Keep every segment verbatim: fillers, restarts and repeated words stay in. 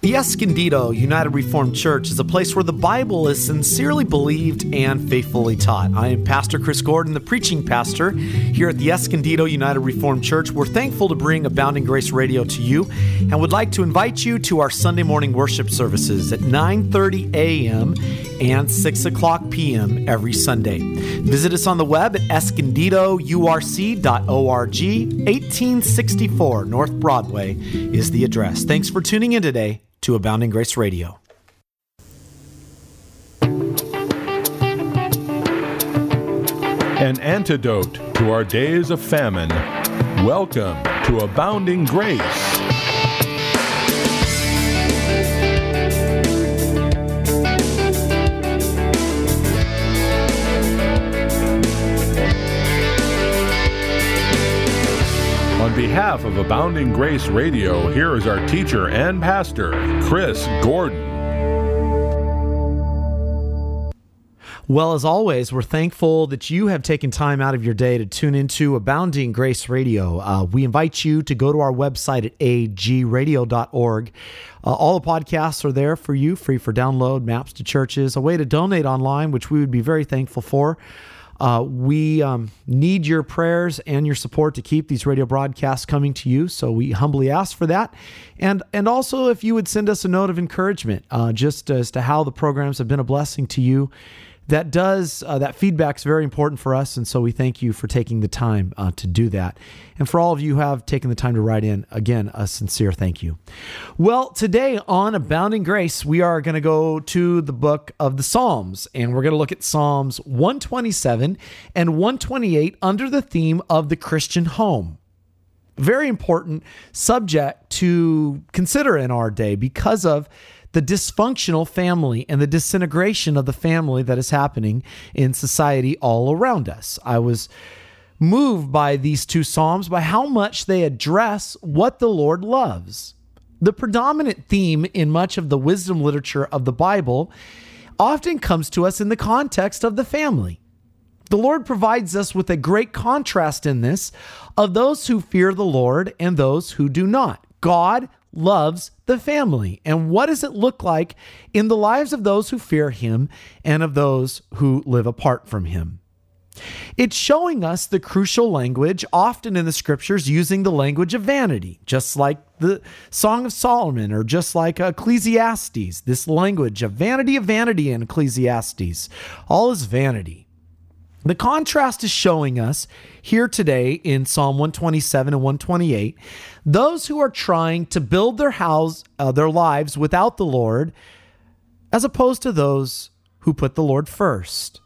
The Escondido United Reformed Church is a place where the Bible is sincerely believed and faithfully taught. I am Pastor Chris Gordon, the preaching pastor here at the Escondido United Reformed Church. We're thankful to bring Abounding Grace Radio to you and would like to invite you to our Sunday morning worship services at nine thirty a.m. and six o'clock p.m. every Sunday. Visit us on the web at escondido u r c dot org. eighteen sixty-four North Broadway is the address. Thanks for tuning in today to Abounding Grace Radio. An antidote to our days of famine. Welcome to Abounding Grace. On behalf of Abounding Grace Radio, here is our teacher and pastor, Chris Gordon. Well, as always, we're thankful that you have taken time out of your day to tune into Abounding Grace Radio. Uh, we invite you to go to our website at a g radio dot org. Uh, all the podcasts are there for you, free for download, maps to churches, a way to donate online, which we would be very thankful for. Uh, we um, need your prayers and your support to keep these radio broadcasts coming to you, so we humbly ask for that. And and also, if you would send us a note of encouragement, uh, just as to how the programs have been a blessing to you, that does uh, that feedback is very important for us, and so we thank you for taking the time uh, to do that. And for all of you who have taken the time to write in, again, a sincere thank you. Well, today on Abounding Grace, we are going to go to the book of the Psalms, and we're going to look at Psalms one twenty-seven and one twenty-eight under the theme of the Christian home. Very important subject to consider in our day because of the dysfunctional family and the disintegration of the family that is happening in society all around us. I was moved by these two Psalms, by how much they address what the Lord loves. The predominant theme in much of the wisdom literature of the Bible often comes to us in the context of the family. The Lord provides us with a great contrast in this of those who fear the Lord and those who do not. God loves the family. And what does it look like in the lives of those who fear him and of those who live apart from him? It's showing us the crucial language, often in the scriptures, using the language of vanity, just like the Song of Solomon or just like Ecclesiastes. This language of vanity of vanity in Ecclesiastes. All is vanity. The contrast is showing us here today in Psalm one twenty-seven and one twenty-eight, those who are trying to build their house, uh, their lives without the Lord, as opposed to those who put the Lord first.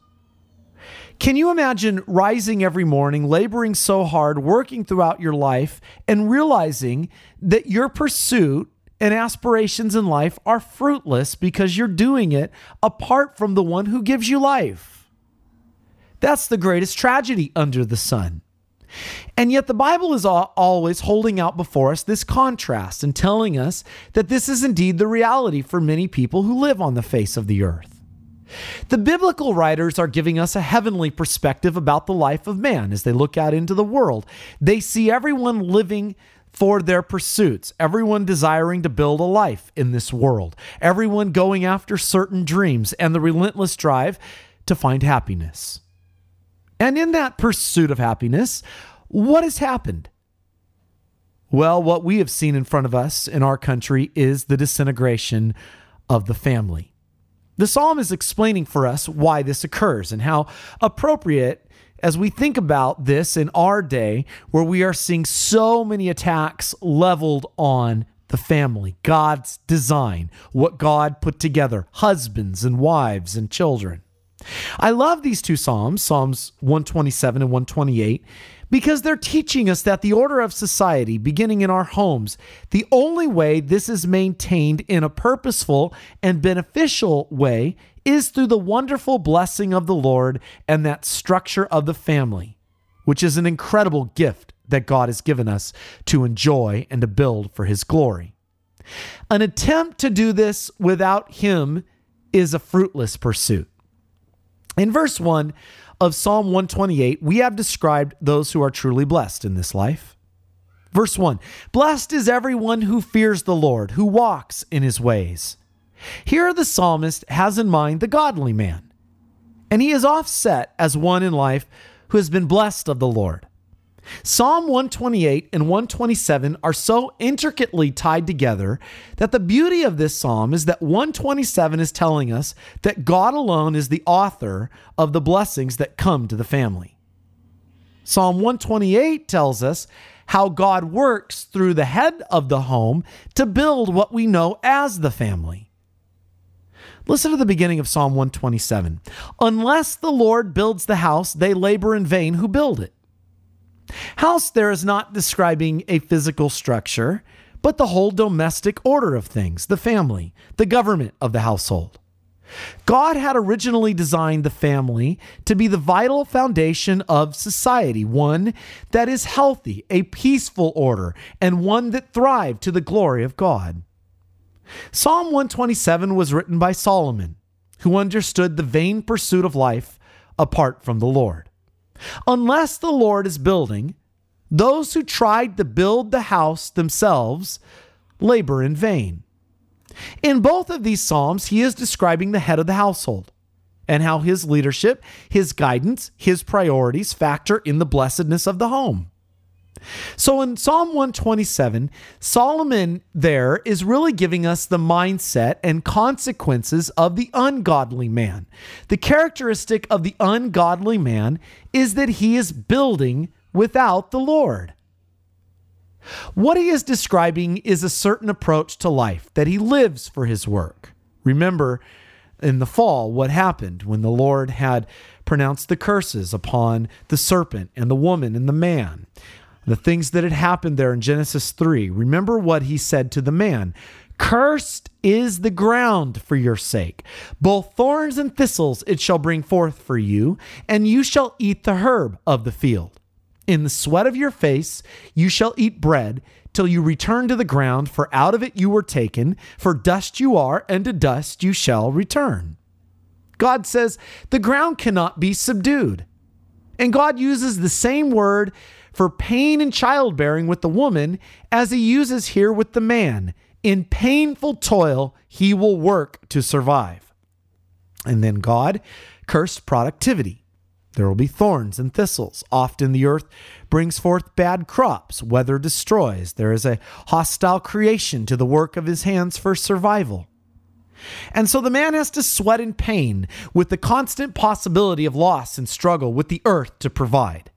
Can you imagine rising every morning, laboring so hard, working throughout your life, and realizing that your pursuit and aspirations in life are fruitless because you're doing it apart from the one who gives you life? That's the greatest tragedy under the sun. And yet the Bible is always holding out before us this contrast and telling us that this is indeed the reality for many people who live on the face of the earth. The biblical writers are giving us a heavenly perspective about the life of man as they look out into the world. They see everyone living for their pursuits, everyone desiring to build a life in this world, everyone going after certain dreams and the relentless drive to find happiness. And in that pursuit of happiness, what has happened? Well, what we have seen in front of us in our country is the disintegration of the family. The psalm is explaining for us why this occurs and how appropriate as we think about this in our day, where we are seeing so many attacks leveled on the family, God's design, what God put together, husbands and wives and children. I love these two Psalms, Psalms one twenty-seven and one twenty-eight, because they're teaching us that the order of society, beginning in our homes, the only way this is maintained in a purposeful and beneficial way is through the wonderful blessing of the Lord and that structure of the family, which is an incredible gift that God has given us to enjoy and to build for his glory. An attempt to do this without him is a fruitless pursuit. In verse one of Psalm one twenty-eight, we have described those who are truly blessed in this life. Verse one, blessed is everyone who fears the Lord, who walks in his ways. Here the psalmist has in mind the godly man, and he is offset as one in life who has been blessed of the Lord. Psalm one twenty-eight and one twenty-seven are so intricately tied together that the beauty of this psalm is that one twenty-seven is telling us that God alone is the author of the blessings that come to the family. Psalm one twenty-eight tells us how God works through the head of the home to build what we know as the family. Listen to the beginning of Psalm one twenty-seven. Unless the Lord builds the house, they labor in vain who build it. House there is not describing a physical structure, but the whole domestic order of things, the family, the government of the household. God had originally designed the family to be the vital foundation of society, one that is healthy, a peaceful order, and one that thrived to the glory of God. Psalm one twenty-seven was written by Solomon, who understood the vain pursuit of life apart from the Lord. Unless the Lord is building, those who tried to build the house themselves labor in vain. In both of these Psalms, he is describing the head of the household and how his leadership, his guidance, his priorities factor in the blessedness of the home. So in Psalm one twenty-seven, Solomon there is really giving us the mindset and consequences of the ungodly man. The characteristic of the ungodly man is that he is building without the Lord. What he is describing is a certain approach to life, that he lives for his work. Remember in the fall what happened when the Lord had pronounced the curses upon the serpent and the woman and the man. The things that had happened there in Genesis three. Remember what he said to the man. Cursed is the ground for your sake. Both thorns and thistles it shall bring forth for you, and you shall eat the herb of the field. In the sweat of your face you shall eat bread till you return to the ground, for out of it you were taken, for dust you are, and to dust you shall return. God says the ground cannot be subdued. And God uses the same word for pain and childbearing with the woman as he uses here with the man. In painful toil, he will work to survive. And then God cursed productivity. There will be thorns and thistles. Often the earth brings forth bad crops. Weather destroys. There is a hostile creation to the work of his hands for survival. And so the man has to sweat in pain with the constant possibility of loss and struggle with the earth to provide.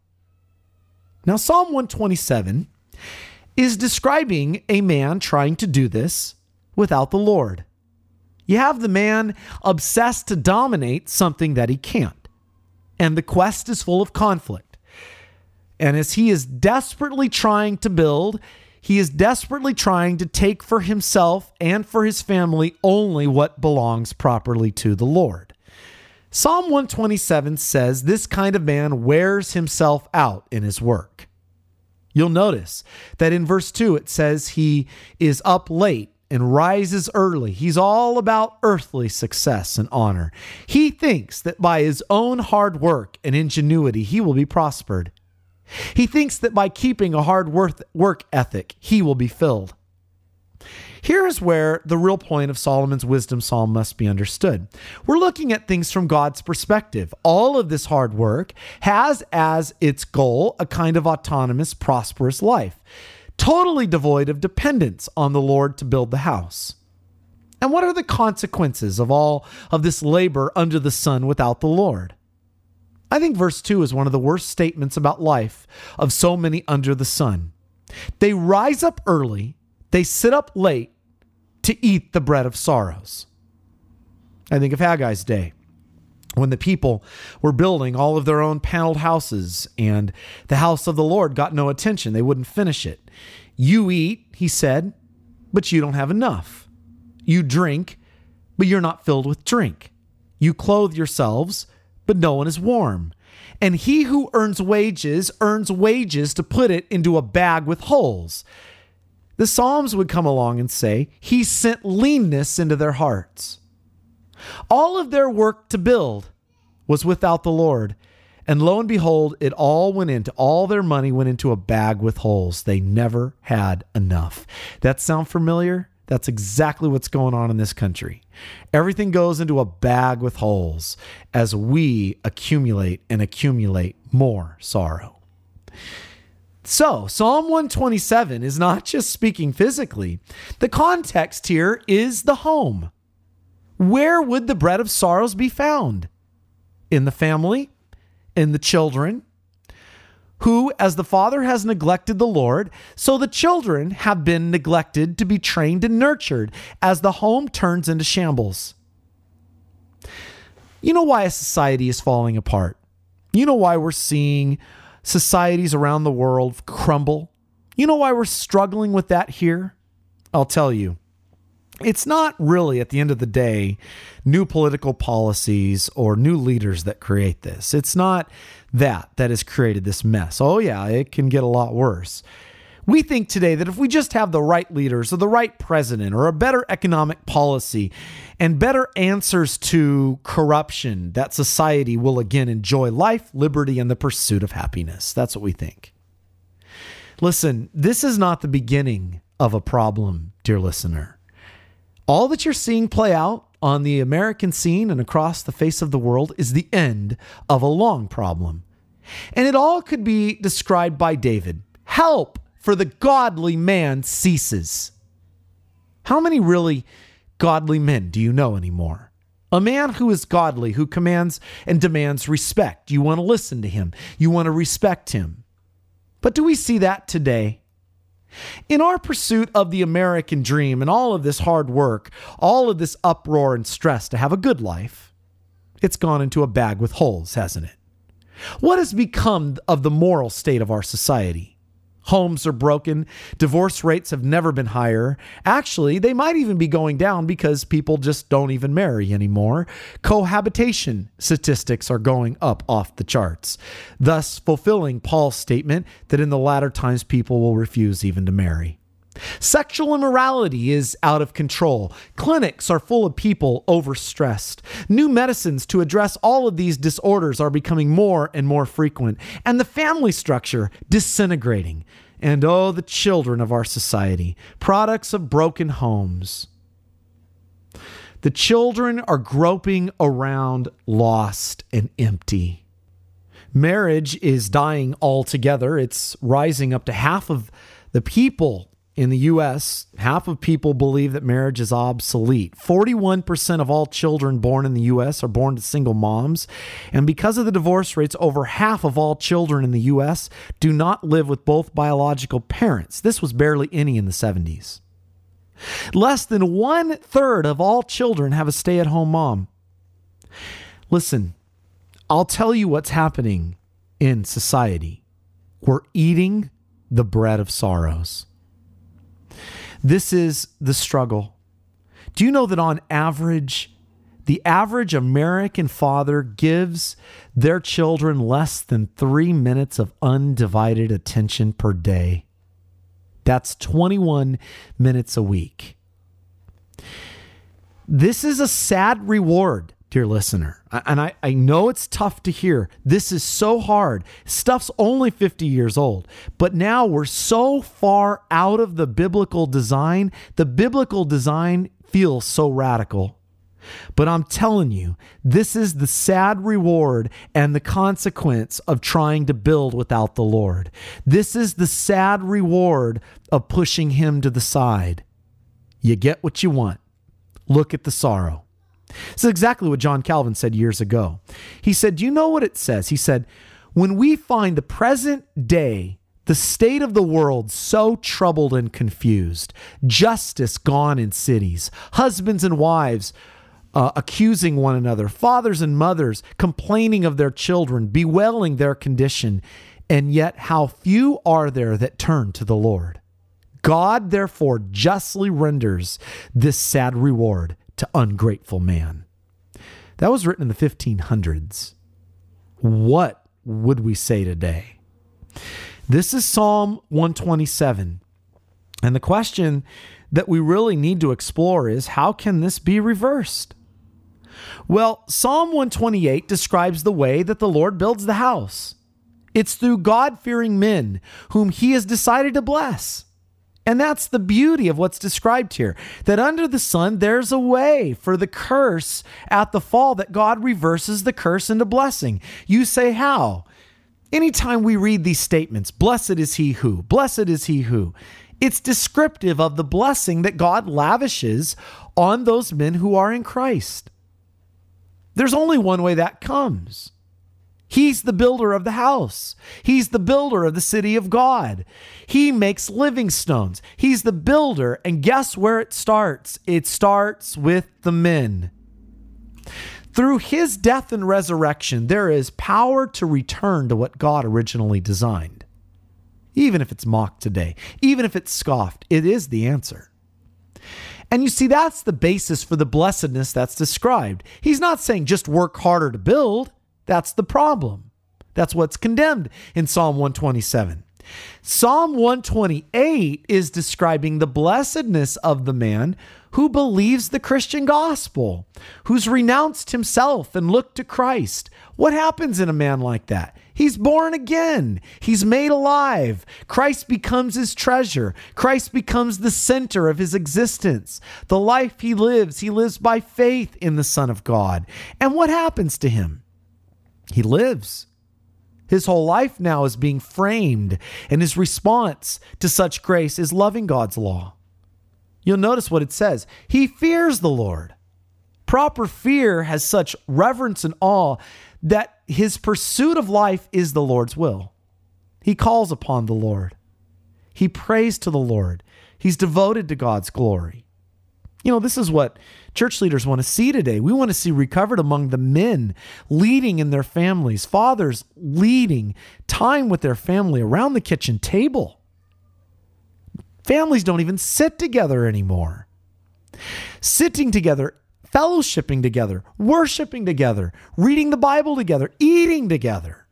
Now, Psalm one twenty-seven is describing a man trying to do this without the Lord. You have the man obsessed to dominate something that he can't. And the quest is full of conflict. And as he is desperately trying to build, he is desperately trying to take for himself and for his family only what belongs properly to the Lord. Psalm one twenty-seven says this kind of man wears himself out in his work. You'll notice that in verse two, it says he is up late and rises early. He's all about earthly success and honor. He thinks that by his own hard work and ingenuity, he will be prospered. He thinks that by keeping a hard work ethic, he will be filled. Here is where the real point of Solomon's wisdom psalm must be understood. We're looking at things from God's perspective. All of this hard work has as its goal a kind of autonomous, prosperous life, totally devoid of dependence on the Lord to build the house. And what are the consequences of all of this labor under the sun without the Lord? I think verse two is one of the worst statements about life of so many under the sun. They rise up early, they sit up late to eat the bread of sorrows. I think of Haggai's day, when the people were building all of their own paneled houses and the house of the Lord got no attention. They wouldn't finish it. You eat, he said, but you don't have enough. You drink, but you're not filled with drink. You clothe yourselves, but no one is warm. And he who earns wages earns wages to put it into a bag with holes. The Psalms would come along and say, he sent leanness into their hearts. All of their work to build was without the Lord, And lo and behold, it all went into, all their money went into a bag with holes. They never had enough. That sound familiar? That's exactly what's going on in this country. Everything goes into a bag with holes as we accumulate and accumulate more sorrow. So, Psalm one twenty-seven is not just speaking physically. The context here is the home. Where would the bread of sorrows be found? In the family, in the children, who, as the father has neglected the Lord, so the children have been neglected to be trained and nurtured as the home turns into shambles. You know why a society is falling apart? You know why we're seeing societies around the world crumble? You know why we're struggling with that here? I'll tell you. It's not really, at the end of the day, new political policies or new leaders that create this. It's not that that has created this mess. Oh yeah, it can get a lot worse. We think today that if we just have the right leaders or the right president or a better economic policy and better answers to corruption, that society will again enjoy life, liberty, and the pursuit of happiness. That's what we think. Listen, this is not the beginning of a problem, dear listener. All that you're seeing play out on the American scene and across the face of the world is the end of a long problem. And it all could be described by David. Help, for the godly man ceases. How many really godly men do you know anymore? A man who is godly, who commands and demands respect. You want to listen to him. You want to respect him. But do we see that today? In our pursuit of the American dream and all of this hard work, all of this uproar and stress to have a good life, it's gone into a bag with holes, hasn't it? What has become of the moral state of our society? Homes are broken. Divorce rates have never been higher. Actually, they might even be going down because people just don't even marry anymore. Cohabitation statistics are going up off the charts, thus fulfilling Paul's statement that in the latter times people will refuse even to marry. Sexual immorality is out of control. Clinics are full of people overstressed. New medicines to address all of these disorders are becoming more and more frequent, and the family structure disintegrating. And oh, the children of our society, products of broken homes. The children are groping around lost and empty. Marriage is dying altogether. It's rising up to half of the people in the U S, half of people believe that marriage is obsolete. forty-one percent of all children born in the U S are born to single moms. And because of the divorce rates, over half of all children in the U S do not live with both biological parents. This was barely any in the seventies. Less than one third of all children have a stay-at-home mom. Listen, I'll tell you what's happening in society. We're eating the bread of sorrows. This is the struggle. Do you know that on average, the average American father gives their children less than three minutes of undivided attention per day? That's twenty-one minutes a week. This is a sad reward, dear listener. And I, I know it's tough to hear. This is so hard. Stuff's only fifty years old. But now we're so far out of the biblical design. The biblical design feels so radical. But I'm telling you, this is the sad reward and the consequence of trying to build without the Lord. This is the sad reward of pushing him to the side. You get what you want. Look at the sorrow. This is exactly what John Calvin said years ago. He said, do you know what it says? He said, when we find the present day, the state of the world so troubled and confused, justice gone in cities, husbands and wives uh, accusing one another, fathers and mothers complaining of their children, bewailing their condition, and yet how few are there that turn to the Lord. God, therefore, justly renders this sad reward to ungrateful man. That was written in the fifteen hundreds. What would we say today? This is Psalm one twenty-seven. And the question that we really need to explore is, how can this be reversed? Well, Psalm one twenty-eight describes the way that the Lord builds the house. It's through God-fearing men whom he has decided to bless. And that's the beauty of what's described here, that under the sun, there's a way for the curse at the fall, that God reverses the curse into blessing. You say, how? Anytime we read these statements, blessed is he who, blessed is he who, it's descriptive of the blessing that God lavishes on those men who are in Christ. There's only one way that comes. He's the builder of the house. He's the builder of the city of God. He makes living stones. He's the builder. And guess where it starts? It starts with the men. Through his death and resurrection, there is power to return to what God originally designed. Even if it's mocked today, even if it's scoffed, it is the answer. And you see, that's the basis for the blessedness that's described. He's not saying just work harder to build. That's the problem. That's what's condemned in Psalm one twenty-seven. Psalm one twenty-eight is describing the blessedness of the man who believes the Christian gospel, who's renounced himself and looked to Christ. What happens in a man like that? He's born again. He's made alive. Christ becomes his treasure. Christ becomes the center of his existence. The life he lives, he lives by faith in the Son of God. And what happens to him? He lives. His whole life now is being framed, and his response to such grace is loving God's law. You'll notice what it says. He fears the Lord. Proper fear has such reverence and awe that his pursuit of life is the Lord's will. He calls upon the Lord. He prays to the Lord. He's devoted to God's glory. You know, this is what church leaders want to see today. We want to see recovered among the men leading in their families, fathers leading time with their family around the kitchen table. Families don't even sit together anymore. Sitting together, fellowshipping together, worshiping together, reading the Bible together, eating together.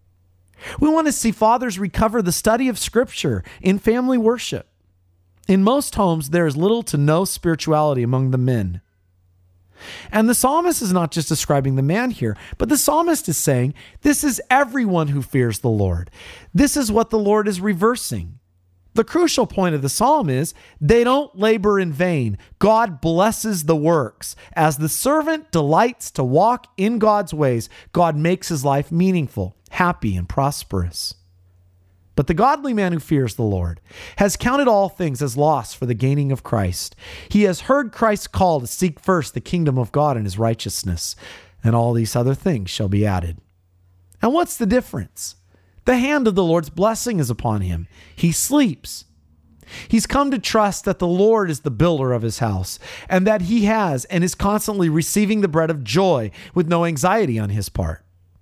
We want to see fathers recover the study of Scripture in family worship. In most homes, there is little to no spirituality among the men. And the psalmist is not just describing the man here, but the psalmist is saying, this is everyone who fears the Lord. This is what the Lord is reversing. The crucial point of the psalm is they don't labor in vain. God blesses the works. As the servant delights to walk in God's ways, God makes his life meaningful, happy, and prosperous. But the godly man who fears the Lord has counted all things as loss for the gaining of Christ. He has heard Christ's call to seek first the kingdom of God and his righteousness, and all these other things shall be added. And what's the difference? The hand of the Lord's blessing is upon him. He sleeps. He's come to trust that the Lord is the builder of his house, and that he has and is constantly receiving the bread of joy with no anxiety on his part.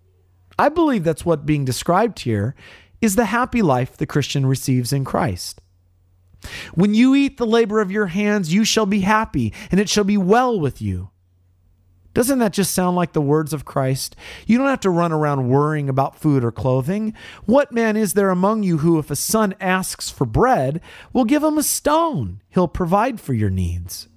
I believe that's what being described here is the happy life the Christian receives in Christ. When you eat the labor of your hands, you shall be happy, and it shall be well with you. Doesn't that just sound like the words of Christ? You don't have to run around worrying about food or clothing. What man is there among you who, if a son asks for bread, will give him a stone? He'll provide for your needs.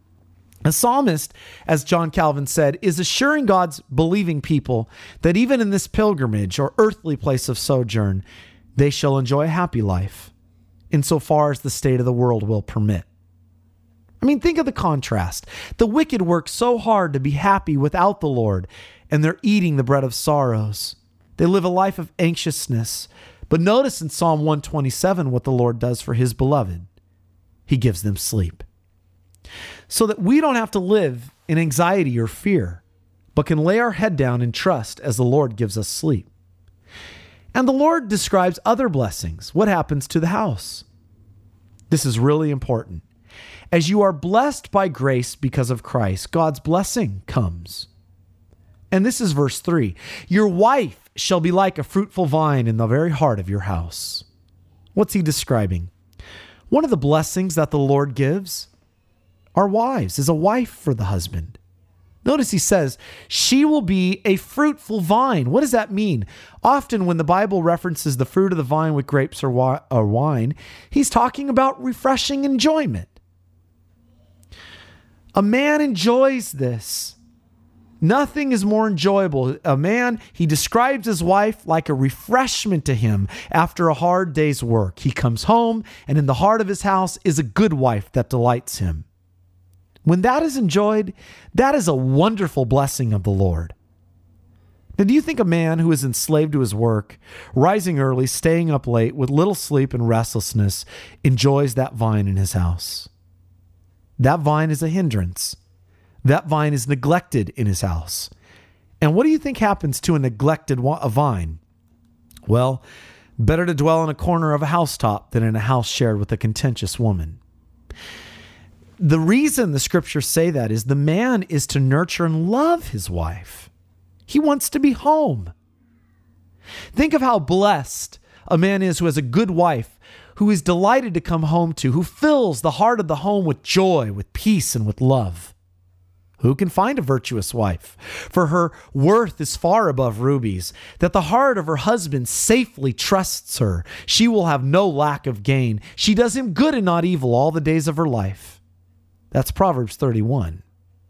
A psalmist, as John Calvin said, is assuring God's believing people that even in this pilgrimage or earthly place of sojourn, they shall enjoy a happy life, insofar as the state of the world will permit. I mean, think of the contrast. The wicked work so hard to be happy without the Lord, and they're eating the bread of sorrows. They live a life of anxiousness. But notice in Psalm one twenty-seven what the Lord does for his beloved. He gives them sleep. So that we don't have to live in anxiety or fear, but can lay our head down and trust as the Lord gives us sleep. And the Lord describes other blessings. What happens to the house? This is really important. As you are blessed by grace because of Christ, God's blessing comes. And this is verse three. Your wife shall be like a fruitful vine in the very heart of your house. What's he describing? One of the blessings that the Lord gives our wives is a wife for the husband. Notice he says, she will be a fruitful vine. What does that mean? Often when the Bible references the fruit of the vine with grapes or, wi- or wine, he's talking about refreshing enjoyment. A man enjoys this Nothing is more enjoyable. A man, he describes his wife like a refreshment to him after a hard day's work. He comes home, and in the heart of his house is a good wife that delights him. When that is enjoyed, that is a wonderful blessing of the Lord. Now, do you think a man who is enslaved to his work, rising early, staying up late, with little sleep and restlessness, enjoys that vine in his house? That vine is a hindrance. That vine is neglected in his house. And what do you think happens to a neglected a vine? Well, better to dwell in a corner of a housetop than in a house shared with a contentious woman. The reason the scriptures say that is the man is to nurture and love his wife. He wants to be home. Think of how blessed a man is who has a good wife, who is delighted to come home to, who fills the heart of the home with joy, with peace, and with love. Who can find a virtuous wife? For her worth is far above rubies, that the heart of her husband safely trusts her. She will have no lack of gain. She does him good and not evil all the days of her life. That's Proverbs thirty-one.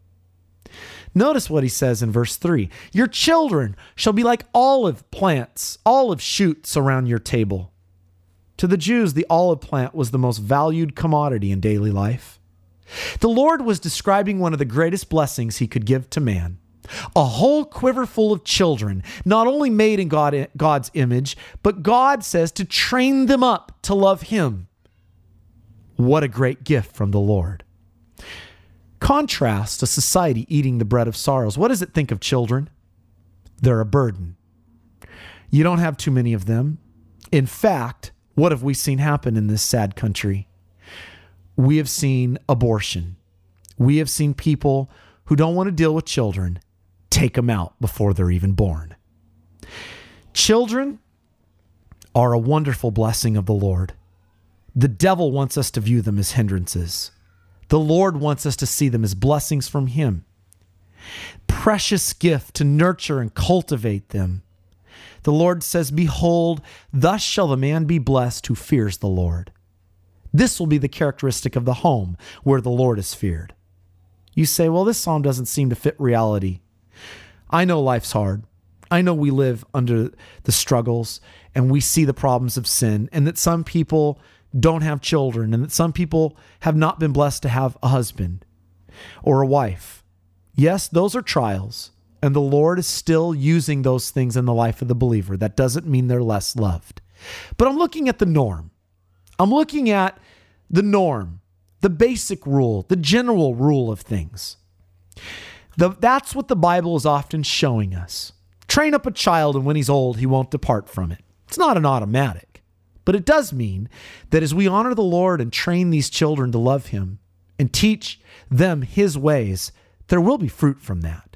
Notice what he says in verse three. Your children shall be like olive plants, olive shoots around your table. To the Jews, the olive plant was the most valued commodity in daily life. The Lord was describing one of the greatest blessings he could give to man. A whole quiver full of children, not only made in God, God's image, but God says to train them up to love him. What a great gift from the Lord. Contrast a society eating the bread of sorrows. What does it think of children? They're a burden. You don't have too many of them. In fact, what have we seen happen in this sad country? We have seen abortion. We have seen people who don't want to deal with children take them out before they're even born. Children are a wonderful blessing of the Lord. The devil wants us to view them as hindrances. The Lord wants us to see them as blessings from him. Precious gift to nurture and cultivate them. The Lord says, behold, thus shall the man be blessed who fears the Lord. This will be the characteristic of the home where the Lord is feared. You say, well, this psalm doesn't seem to fit reality. I know life's hard. I know we live under the struggles and we see the problems of sin, and that some people don't have children, and that some people have not been blessed to have a husband or a wife. Yes, those are trials, and the Lord is still using those things in the life of the believer. That doesn't mean they're less loved. But I'm looking at the norm. I'm looking at the norm, the basic rule, the general rule of things. The, that's what the Bible is often showing us. Train up a child, and when he's old, he won't depart from it. It's not an automatic, but it does mean that as we honor the Lord and train these children to love him and teach them his ways, there will be fruit from that.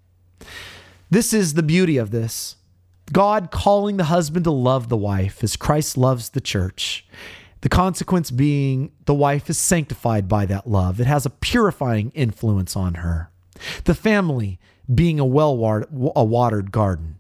This is the beauty of this. God calling the husband to love the wife as Christ loves the church. The consequence being the wife is sanctified by that love. It has a purifying influence on her. The family being a well-watered garden.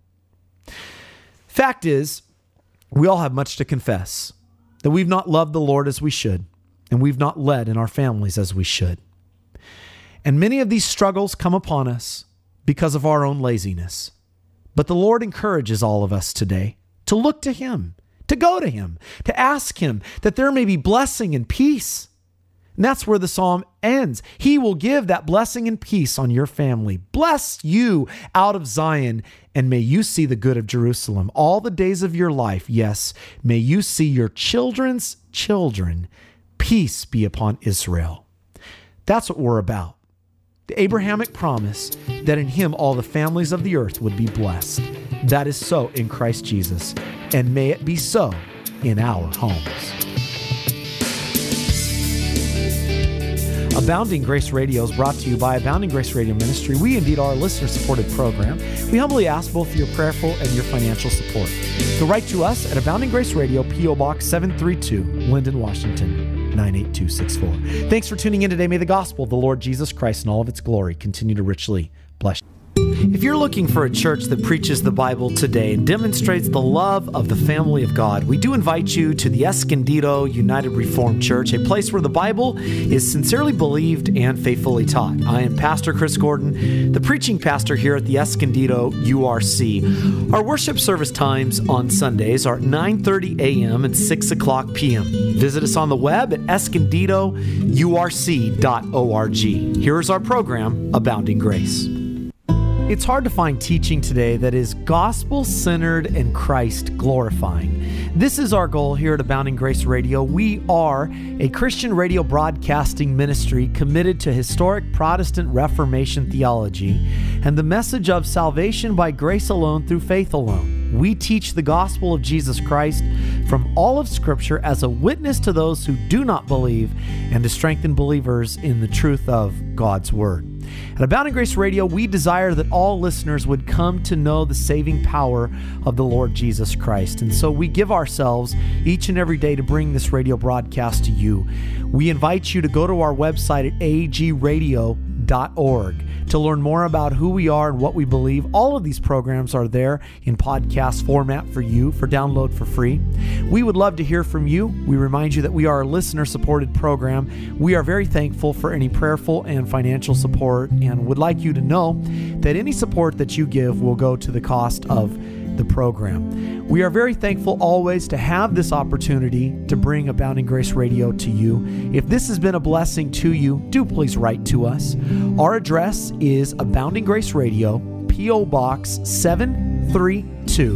Fact is, we all have much to confess, that we've not loved the Lord as we should, and we've not led in our families as we should. And many of these struggles come upon us because of our own laziness. But the Lord encourages all of us today to look to him, to go to him, to ask him that there may be blessing and peace. And that's where the psalm ends. He will give that blessing and peace on your family. Bless you out of Zion, and may you see the good of Jerusalem all the days of your life. Yes, may you see your children's children. Peace be upon Israel. That's what we're about. The Abrahamic promise that in him all the families of the earth would be blessed. That is so in Christ Jesus, and may it be so in our homes. Abounding Grace Radio is brought to you by Abounding Grace Radio Ministry. We indeed are a listener-supported program. We humbly ask both your prayerful and your financial support. So write to us at Abounding Grace Radio, P O Box seven three two, Linden, Washington, nine eight two six four. Thanks for tuning in today. May the gospel of the Lord Jesus Christ and all of its glory continue to richly bless you. If you're looking for a church that preaches the Bible today and demonstrates the love of the family of God, we do invite you to the Escondido United Reformed Church, a place where the Bible is sincerely believed and faithfully taught. I am Pastor Chris Gordon, the preaching pastor here at the Escondido U R C. Our worship service times on Sundays are nine thirty a.m. and six o'clock p.m. Visit us on the web at escondido u r c dot org. Here is our program, Abounding Grace. It's hard to find teaching today that is gospel-centered and Christ-glorifying. This is our goal here at Abounding Grace Radio. We are a Christian radio broadcasting ministry committed to historic Protestant Reformation theology and the message of salvation by grace alone through faith alone. We teach the gospel of Jesus Christ from all of Scripture as a witness to those who do not believe and to strengthen believers in the truth of God's Word. At Abounding Grace Radio, we desire that all listeners would come to know the saving power of the Lord Jesus Christ. And so we give ourselves each and every day to bring this radio broadcast to you. We invite you to go to our website at a g radio dot org to learn more about who we are and what we believe. All of these programs are there in podcast format for you for download for free. We would love to hear from you. We remind you that we are a listener-supported program. We are very thankful for any prayerful and financial support and would like you to know that any support that you give will go to the cost of the program. We are very thankful always to have this opportunity to bring Abounding Grace Radio to you. If this has been a blessing to you, do please write to us. Our address is Abounding Grace Radio, P O. Box seven three two,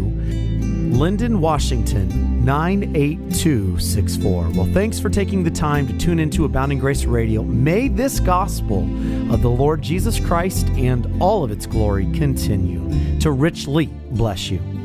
Linden, Washington, nine eight two six four. Well, thanks for taking the time to tune into Abounding Grace Radio. May this gospel of the Lord Jesus Christ and all of its glory continue to richly bless you.